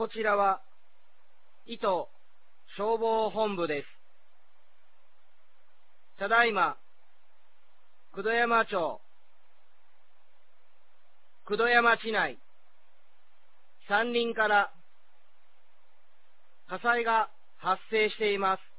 こちらは、伊東消防本部です。ただいま、九度山町、九度山市内、山林から火災が発生しています。